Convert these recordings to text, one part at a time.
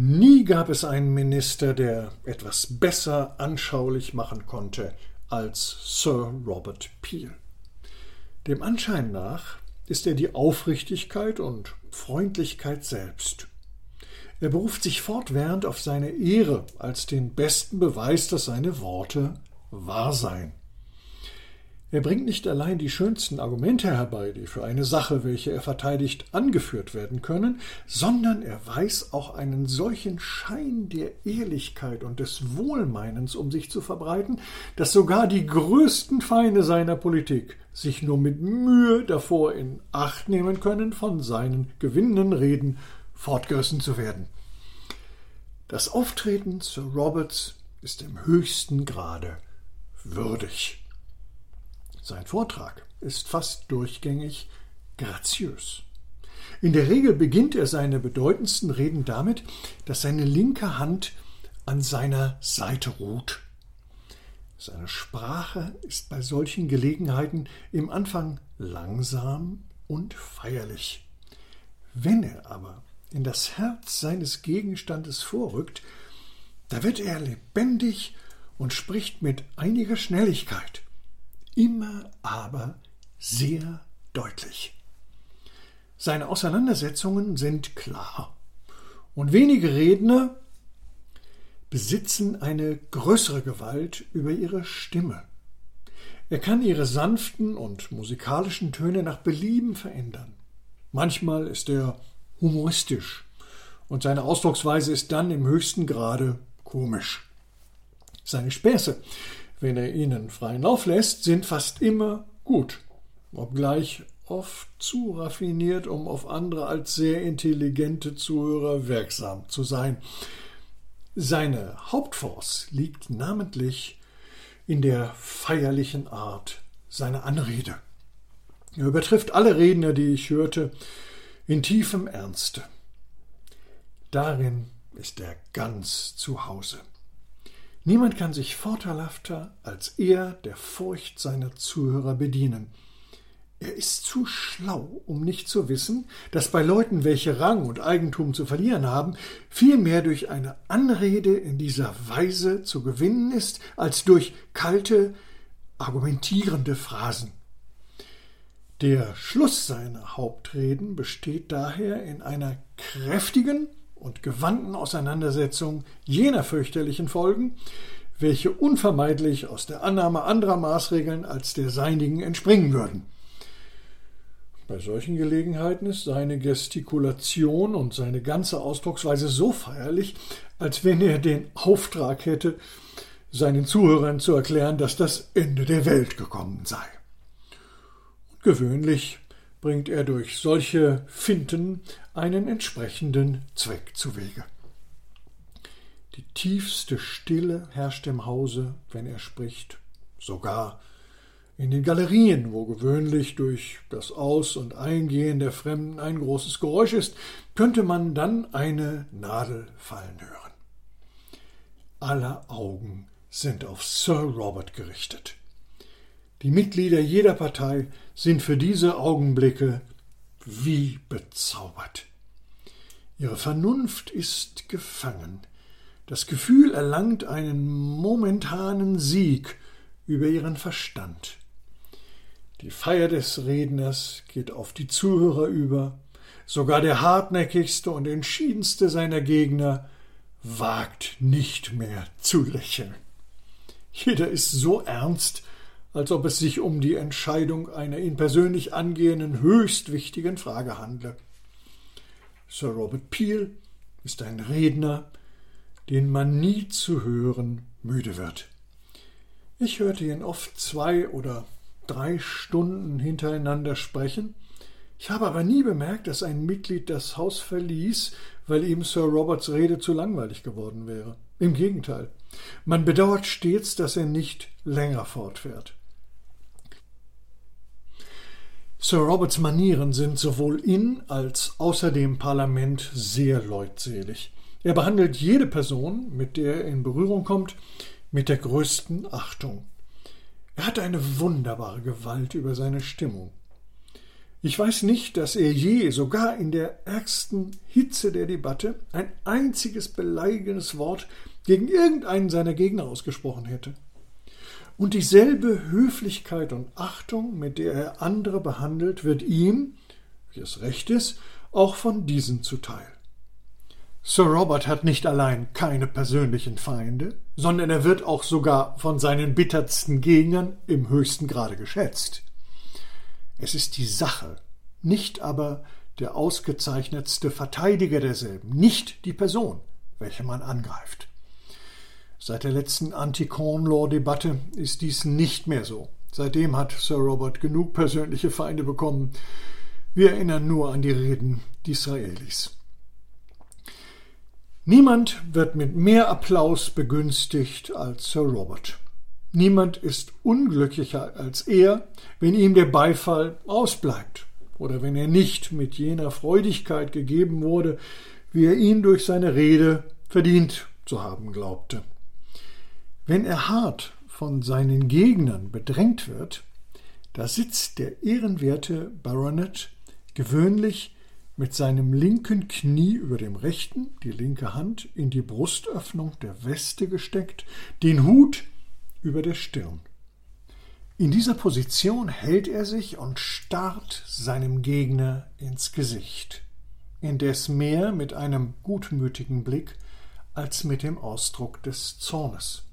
Nie gab es einen Minister, der etwas besser anschaulich machen konnte als Sir Robert Peel. Dem Anschein nach ist er die Aufrichtigkeit und Freundlichkeit selbst. Er beruft sich fortwährend auf seine Ehre als den besten Beweis, dass seine Worte wahr seien. Er bringt nicht allein die schönsten Argumente herbei, die für eine Sache, welche er verteidigt, angeführt werden können, sondern er weiß auch einen solchen Schein der Ehrlichkeit und des Wohlmeinens um sich zu verbreiten, dass sogar die größten Feinde seiner Politik sich nur mit Mühe davor in Acht nehmen können, von seinen gewinnenden Reden fortgerissen zu werden. Das Auftreten Sir Roberts ist im höchsten Grade würdig. Sein Vortrag ist fast durchgängig graziös. In der Regel beginnt er seine bedeutendsten Reden damit, dass seine linke Hand an seiner Seite ruht. Seine Sprache ist bei solchen Gelegenheiten im Anfang langsam und feierlich. Wenn er aber in das Herz seines Gegenstandes vorrückt, da wird er lebendig und spricht mit einiger Schnelligkeit, immer aber sehr deutlich. Seine Auseinandersetzungen sind klar und wenige Redner besitzen eine größere Gewalt über ihre Stimme. Er kann ihre sanften und musikalischen Töne nach Belieben verändern. Manchmal ist er humoristisch und seine Ausdrucksweise ist dann im höchsten Grade komisch. Seine Späße, wenn er ihnen freien Lauf lässt, sind fast immer gut, obgleich oft zu raffiniert, um auf andere als sehr intelligente Zuhörer wirksam zu sein. Seine Hauptforce liegt namentlich in der feierlichen Art seiner Anrede. Er übertrifft alle Redner, die ich hörte, in tiefem Ernste. Darin ist er ganz zu Hause. Niemand kann sich vorteilhafter als er der Furcht seiner Zuhörer bedienen. Er ist zu schlau, um nicht zu wissen, dass bei Leuten, welche Rang und Eigentum zu verlieren haben, viel mehr durch eine Anrede in dieser Weise zu gewinnen ist, als durch kalte, argumentierende Phrasen. Der Schluss seiner Hauptreden besteht daher in einer kräftigen und gewandten Auseinandersetzung jener fürchterlichen Folgen, welche unvermeidlich aus der Annahme anderer Maßregeln als der seinigen entspringen würden. Bei solchen Gelegenheiten ist seine Gestikulation und seine ganze Ausdrucksweise so feierlich, als wenn er den Auftrag hätte, seinen Zuhörern zu erklären, dass das Ende der Welt gekommen sei. Und gewöhnlich bringt er durch solche Finten einen entsprechenden Zweck zuwege. Die tiefste Stille herrscht im Hause, wenn er spricht, sogar in den Galerien, wo gewöhnlich durch das Aus- und Eingehen der Fremden ein großes Geräusch ist, könnte man dann eine Nadel fallen hören. Aller Augen sind auf Sir Robert gerichtet. Die Mitglieder jeder Partei sind für diese Augenblicke wie bezaubert. Ihre Vernunft ist gefangen. Das Gefühl erlangt einen momentanen Sieg über ihren Verstand. Die Feier des Redners geht auf die Zuhörer über. Sogar der hartnäckigste und entschiedenste seiner Gegner wagt nicht mehr zu lächeln. Jeder ist so ernst, als ob es sich um die Entscheidung einer ihn persönlich angehenden, höchst wichtigen Frage handle. Sir Robert Peel ist ein Redner, den man nie zu hören müde wird. Ich hörte ihn oft 2 oder 3 Stunden hintereinander sprechen. Ich habe aber nie bemerkt, dass ein Mitglied das Haus verließ, weil ihm Sir Roberts Rede zu langweilig geworden wäre. Im Gegenteil, man bedauert stets, dass er nicht länger fortfährt. Sir Roberts Manieren sind sowohl in als außer dem Parlament sehr leutselig. Er behandelt jede Person, mit der er in Berührung kommt, mit der größten Achtung. Er hat eine wunderbare Gewalt über seine Stimmung. Ich weiß nicht, dass er je, sogar in der ärgsten Hitze der Debatte, ein einziges beleidigendes Wort gegen irgendeinen seiner Gegner ausgesprochen hätte. Und dieselbe Höflichkeit und Achtung, mit der er andere behandelt, wird ihm, wie es recht ist, auch von diesen zuteil. Sir Robert hat nicht allein keine persönlichen Feinde, sondern er wird auch sogar von seinen bittersten Gegnern im höchsten Grade geschätzt. Es ist die Sache, nicht aber der ausgezeichnetste Verteidiger derselben, nicht die Person, welche man angreift. Seit der letzten Anti-Corn-Law-Debatte ist dies nicht mehr so. Seitdem hat Sir Robert genug persönliche Feinde bekommen. Wir erinnern nur an die Reden Disraelis. Niemand wird mit mehr Applaus begünstigt als Sir Robert. Niemand ist unglücklicher als er, wenn ihm der Beifall ausbleibt oder wenn er nicht mit jener Freudigkeit gegeben wurde, wie er ihn durch seine Rede verdient zu haben glaubte. Wenn er hart von seinen Gegnern bedrängt wird, da sitzt der ehrenwerte Baronet gewöhnlich mit seinem linken Knie über dem rechten, die linke Hand in die Brustöffnung der Weste gesteckt, den Hut über der Stirn. In dieser Position hält er sich und starrt seinem Gegner ins Gesicht, indes mehr mit einem gutmütigen Blick als mit dem Ausdruck des Zornes.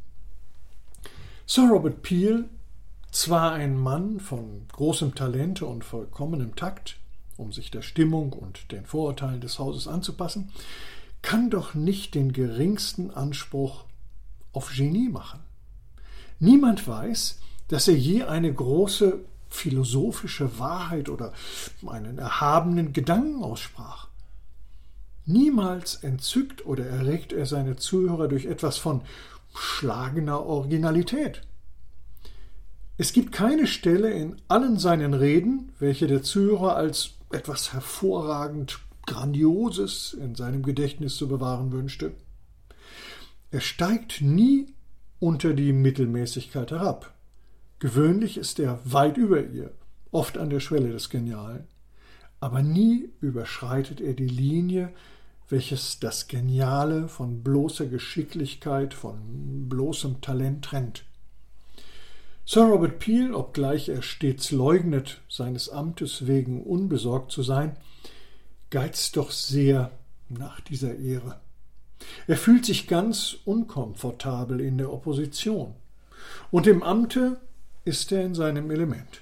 Sir Robert Peel, zwar ein Mann von großem Talente und vollkommenem Takt, um sich der Stimmung und den Vorurteilen des Hauses anzupassen, kann doch nicht den geringsten Anspruch auf Genie machen. Niemand weiß, dass er je eine große philosophische Wahrheit oder einen erhabenen Gedanken aussprach. Niemals entzückt oder erregt er seine Zuhörer durch etwas von schlagender Originalität. Es gibt keine Stelle in allen seinen Reden, welche der Zuhörer als etwas hervorragend Grandioses in seinem Gedächtnis zu bewahren wünschte. Er steigt nie unter die Mittelmäßigkeit herab. Gewöhnlich ist er weit über ihr, oft an der Schwelle des Genialen. Aber nie überschreitet er die Linie, welches das Geniale von bloßer Geschicklichkeit, von bloßem Talent trennt. Sir Robert Peel, obgleich er stets leugnet, seines Amtes wegen unbesorgt zu sein, geizt doch sehr nach dieser Ehre. Er fühlt sich ganz unkomfortabel in der Opposition, und im Amte ist er in seinem Element.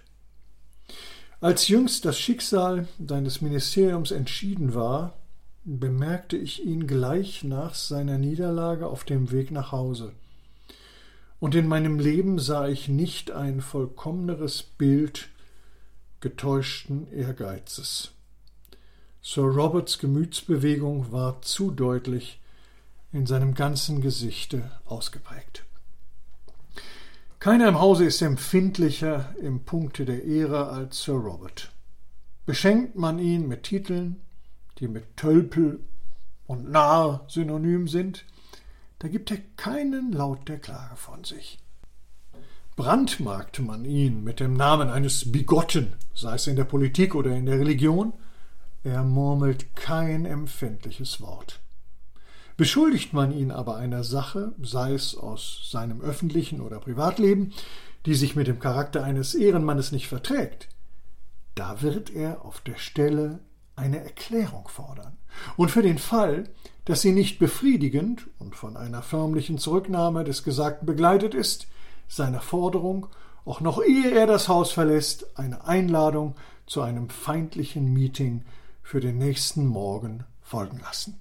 Als jüngst das Schicksal seines Ministeriums entschieden war, bemerkte ich ihn gleich nach seiner Niederlage auf dem Weg nach Hause. Und in meinem Leben sah ich nicht ein vollkommeneres Bild getäuschten Ehrgeizes. Sir Roberts Gemütsbewegung war zu deutlich in seinem ganzen Gesichte ausgeprägt. Keiner im Hause ist empfindlicher im Punkte der Ehre als Sir Robert. Beschenkt man ihn mit Titeln, die mit Tölpel und Narr synonym sind, da gibt er keinen Laut der Klage von sich. Brandmarkt man ihn mit dem Namen eines Bigotten, sei es in der Politik oder in der Religion, er murmelt kein empfindliches Wort. Beschuldigt man ihn aber einer Sache, sei es aus seinem öffentlichen oder Privatleben, die sich mit dem Charakter eines Ehrenmannes nicht verträgt, da wird er auf der Stelle eine Erklärung fordern. Und für den Fall, dass sie nicht befriedigend und von einer förmlichen Zurücknahme des Gesagten begleitet ist, seiner Forderung, auch noch ehe er das Haus verlässt, eine Einladung zu einem feindlichen Meeting für den nächsten Morgen folgen lassen.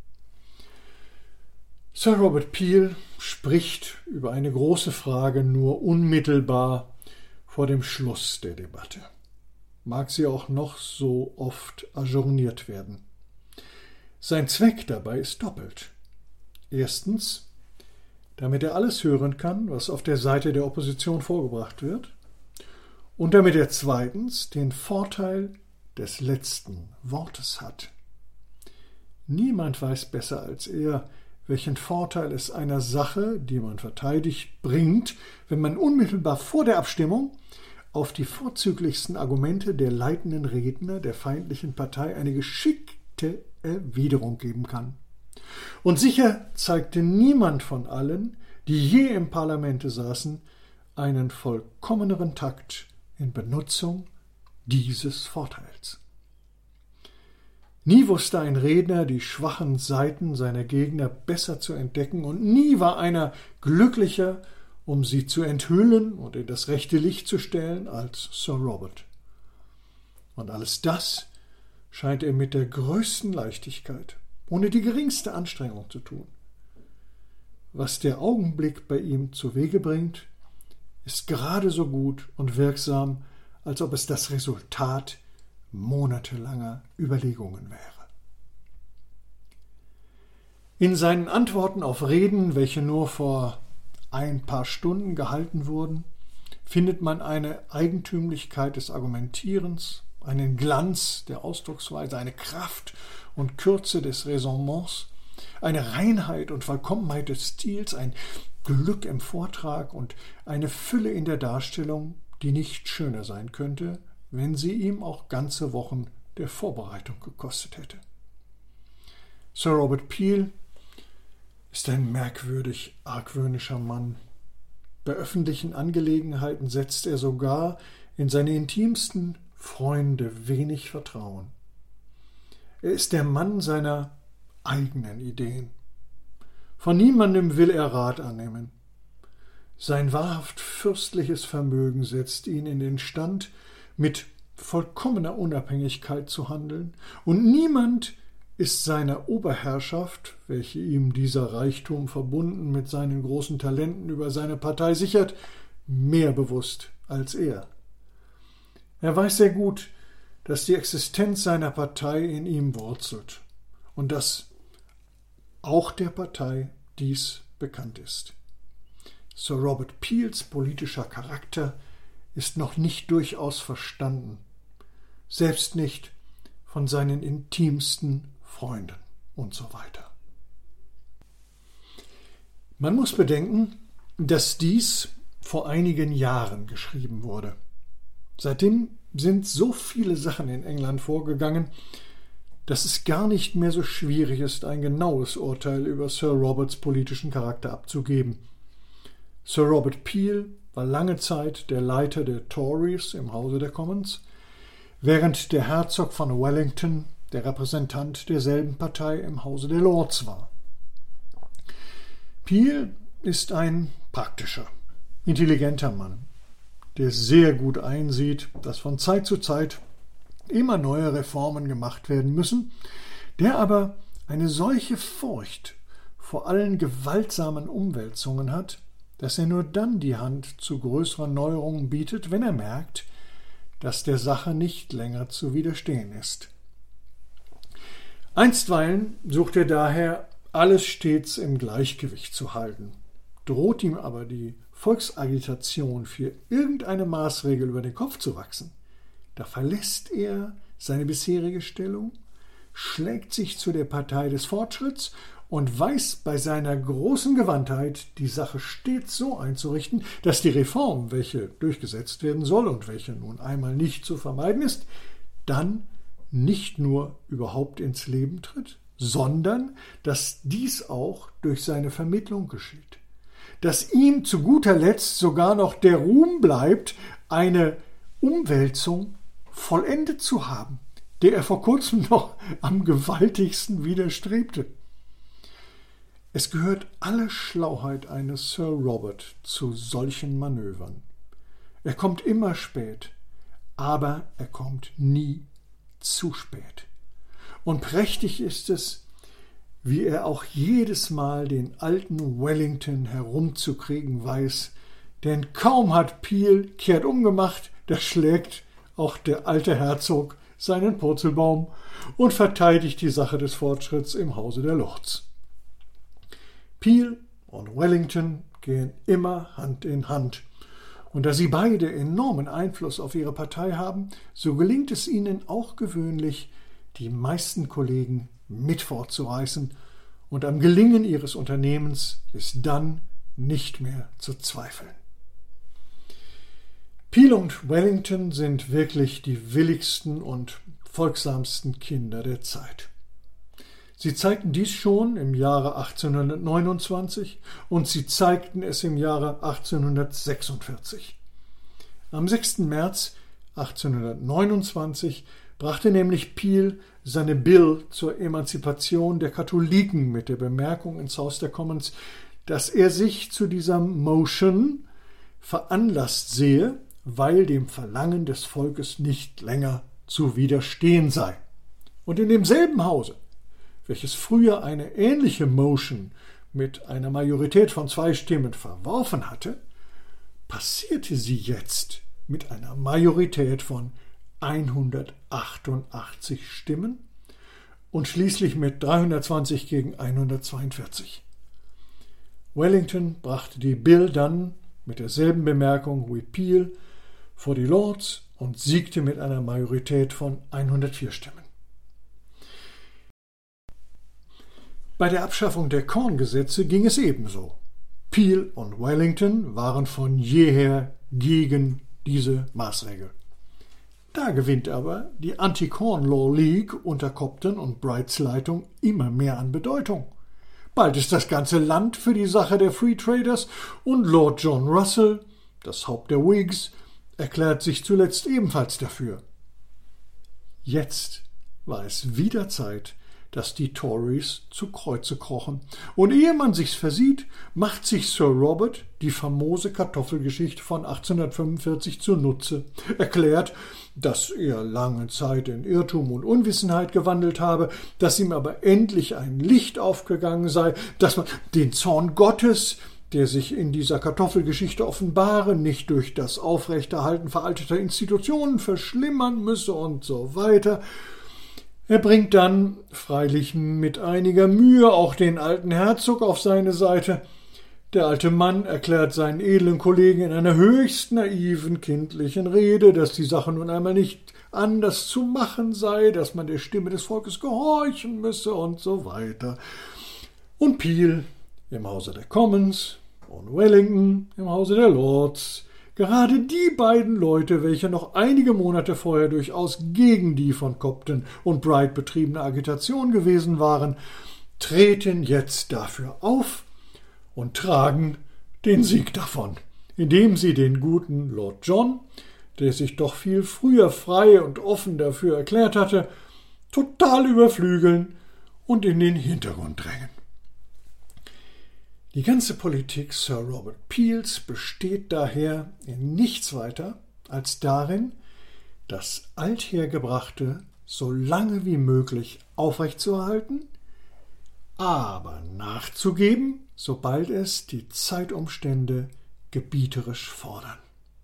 Sir Robert Peel spricht über eine große Frage nur unmittelbar vor dem Schluss der Debatte. Mag sie auch noch so oft ajourniert werden. Sein Zweck dabei ist doppelt. Erstens, damit er alles hören kann, was auf der Seite der Opposition vorgebracht wird, und damit er zweitens den Vorteil des letzten Wortes hat. Niemand weiß besser als er, welchen Vorteil es einer Sache, die man verteidigt, bringt, wenn man unmittelbar vor der Abstimmung auf die vorzüglichsten Argumente der leitenden Redner der feindlichen Partei eine geschickte Erwiderung geben kann. Und sicher zeigte niemand von allen, die je im Parlamente saßen, einen vollkommeneren Takt in Benutzung dieses Vorteils. Nie wusste ein Redner die schwachen Seiten seiner Gegner besser zu entdecken, und nie war einer glücklicher, um sie zu enthüllen und in das rechte Licht zu stellen, als Sir Robert. Und alles das scheint er mit der größten Leichtigkeit, ohne die geringste Anstrengung zu tun. Was der Augenblick bei ihm zu Wege bringt, ist gerade so gut und wirksam, als ob es das Resultat monatelanger Überlegungen wäre. In seinen Antworten auf Reden, welche nur vor ein paar Stunden gehalten wurden, findet man eine Eigentümlichkeit des Argumentierens, einen Glanz der Ausdrucksweise, eine Kraft und Kürze des Raisonnements, eine Reinheit und Vollkommenheit des Stils, ein Glück im Vortrag und eine Fülle in der Darstellung, die nicht schöner sein könnte, wenn sie ihm auch ganze Wochen der Vorbereitung gekostet hätte. Sir Robert Peel ist ein merkwürdig argwöhnischer Mann. Bei öffentlichen Angelegenheiten setzt er sogar in seine intimsten Freunde wenig Vertrauen. Er ist der Mann seiner eigenen Ideen. Von niemandem will er Rat annehmen. Sein wahrhaft fürstliches Vermögen setzt ihn in den Stand, mit vollkommener Unabhängigkeit zu handeln, und niemand ist seiner Oberherrschaft, welche ihm dieser Reichtum verbunden mit seinen großen Talenten über seine Partei sichert, mehr bewusst als er. Er weiß sehr gut, dass die Existenz seiner Partei in ihm wurzelt und dass auch der Partei dies bekannt ist. Sir Robert Peels politischer Charakter ist noch nicht durchaus verstanden, selbst nicht von seinen intimsten Freunden und so weiter. Man muss bedenken, dass dies vor einigen Jahren geschrieben wurde. Seitdem sind so viele Sachen in England vorgegangen, dass es gar nicht mehr so schwierig ist, ein genaues Urteil über Sir Roberts politischen Charakter abzugeben. Sir Robert Peel war lange Zeit der Leiter der Tories im Hause der Commons, während der Herzog von Wellington der Repräsentant derselben Partei im Hause der Lords war. Peel ist ein praktischer, intelligenter Mann, der sehr gut einsieht, dass von Zeit zu Zeit immer neue Reformen gemacht werden müssen, der aber eine solche Furcht vor allen gewaltsamen Umwälzungen hat, dass er nur dann die Hand zu größeren Neuerungen bietet, wenn er merkt, dass der Sache nicht länger zu widerstehen ist. Einstweilen sucht er daher, alles stets im Gleichgewicht zu halten. Droht ihm aber die Volksagitation für irgendeine Maßregel über den Kopf zu wachsen, da verlässt er seine bisherige Stellung, schlägt sich zu der Partei des Fortschritts und weiß bei seiner großen Gewandtheit, die Sache stets so einzurichten, dass die Reform, welche durchgesetzt werden soll und welche nun einmal nicht zu vermeiden ist, dann nicht nur überhaupt ins Leben tritt, sondern dass dies auch durch seine Vermittlung geschieht. Dass ihm zu guter Letzt sogar noch der Ruhm bleibt, eine Umwälzung vollendet zu haben, der er vor kurzem noch am gewaltigsten widerstrebte. Es gehört alle Schlauheit eines Sir Robert zu solchen Manövern. Er kommt immer spät, aber er kommt nie zu spät. Und prächtig ist es, wie er auch jedes Mal den alten Wellington herumzukriegen weiß, denn kaum hat Peel kehrt umgemacht, da schlägt auch der alte Herzog seinen Purzelbaum und verteidigt die Sache des Fortschritts im Hause der Lords. Peel und Wellington gehen immer Hand in Hand. Und da sie beide enormen Einfluss auf ihre Partei haben, so gelingt es ihnen auch gewöhnlich, die meisten Kollegen mit fortzureißen, und am Gelingen ihres Unternehmens ist dann nicht mehr zu zweifeln. Peel und Wellington sind wirklich die willigsten und folgsamsten Kinder der Zeit. Sie zeigten dies schon im Jahre 1829 und sie zeigten es im Jahre 1846. Am 6. März 1829 brachte nämlich Peel seine Bill zur Emanzipation der Katholiken mit der Bemerkung ins Haus der Commons, dass er sich zu dieser Motion veranlasst sehe, weil dem Verlangen des Volkes nicht länger zu widerstehen sei. Und in demselben Hause, welches früher eine ähnliche Motion mit einer Majorität von 2 Stimmen verworfen hatte, passierte sie jetzt mit einer Majorität von 188 Stimmen und schließlich mit 320 gegen 142. Wellington brachte die Bill dann mit derselben Bemerkung wie Peel vor die Lords und siegte mit einer Majorität von 104 Stimmen. Bei der Abschaffung der Korngesetze ging es ebenso. Peel und Wellington waren von jeher gegen diese Maßregel. Da gewinnt aber die Anti-Corn Law League unter Cobden und Brights Leitung immer mehr an Bedeutung. Bald ist das ganze Land für die Sache der Free Traders und Lord John Russell, das Haupt der Whigs, erklärt sich zuletzt ebenfalls dafür. Jetzt war es wieder Zeit, dass die Tories zu Kreuze krochen. Und ehe man sich's versieht, macht sich Sir Robert die famose Kartoffelgeschichte von 1845 zunutze, erklärt, dass er lange Zeit in Irrtum und Unwissenheit gewandelt habe, dass ihm aber endlich ein Licht aufgegangen sei, dass man den Zorn Gottes, der sich in dieser Kartoffelgeschichte offenbare, nicht durch das Aufrechterhalten veralteter Institutionen verschlimmern müsse und so weiter. Er bringt dann, freilich mit einiger Mühe, auch den alten Herzog auf seine Seite. Der alte Mann erklärt seinen edlen Kollegen in einer höchst naiven, kindlichen Rede, dass die Sache nun einmal nicht anders zu machen sei, dass man der Stimme des Volkes gehorchen müsse und so weiter. Und Peel im Hause der Commons und Wellington im Hause der Lords, gerade die beiden Leute, welche noch einige Monate vorher durchaus gegen die von Cobden und Bright betriebene Agitation gewesen waren, treten jetzt dafür auf und tragen den Sieg davon, indem sie den guten Lord John, der sich doch viel früher frei und offen dafür erklärt hatte, total überflügeln und in den Hintergrund drängen. Die ganze Politik Sir Robert Peels besteht daher in nichts weiter als darin, das Althergebrachte so lange wie möglich aufrechtzuerhalten, aber nachzugeben, sobald es die Zeitumstände gebieterisch fordern.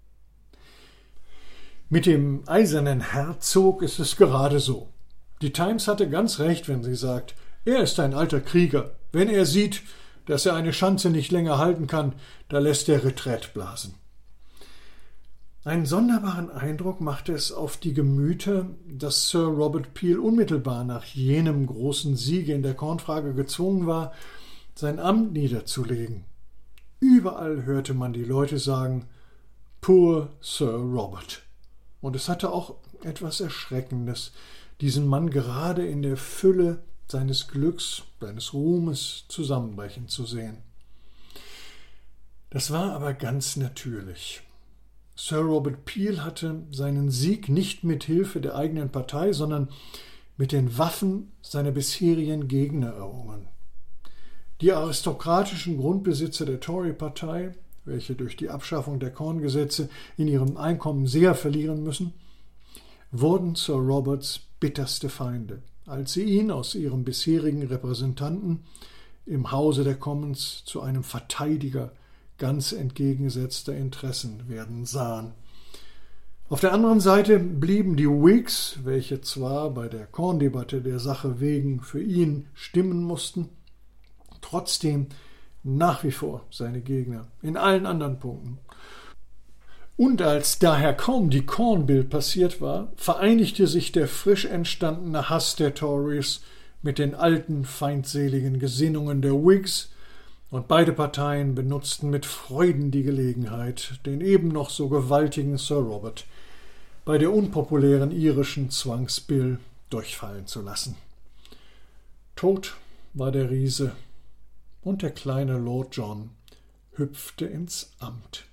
Mit dem eisernen Herzog ist es gerade so. Die Times hatte ganz recht, wenn sie sagt, er ist ein alter Krieger. Wenn er sieht, dass er eine Schanze nicht länger halten kann, da lässt er Retrette blasen. Einen sonderbaren Eindruck machte es auf die Gemüter, dass Sir Robert Peel unmittelbar nach jenem großen Siege in der Kornfrage gezwungen war, sein Amt niederzulegen. Überall hörte man die Leute sagen, »Poor Sir Robert«. Und es hatte auch etwas Erschreckendes, diesen Mann gerade in der Fülle seines Glücks, seines Ruhmes zusammenbrechen zu sehen. Das war aber ganz natürlich. Sir Robert Peel hatte seinen Sieg nicht mit Hilfe der eigenen Partei, sondern mit den Waffen seiner bisherigen Gegner errungen. Die aristokratischen Grundbesitzer der Tory-Partei, welche durch die Abschaffung der Korngesetze in ihrem Einkommen sehr verlieren müssen, wurden Sir Roberts bitterste Feinde, als sie ihn aus ihrem bisherigen Repräsentanten im Hause der Commons zu einem Verteidiger ganz entgegengesetzter Interessen werden sahen. Auf der anderen Seite blieben die Whigs, welche zwar bei der Korndebatte der Sache wegen für ihn stimmen mussten, trotzdem nach wie vor seine Gegner in allen anderen Punkten. Und als daher kaum die Corn Bill passiert war, vereinigte sich der frisch entstandene Hass der Tories mit den alten feindseligen Gesinnungen der Whigs, und beide Parteien benutzten mit Freuden die Gelegenheit, den eben noch so gewaltigen Sir Robert bei der unpopulären irischen Zwangsbill durchfallen zu lassen. Tot war der Riese, und der kleine Lord John hüpfte ins Amt.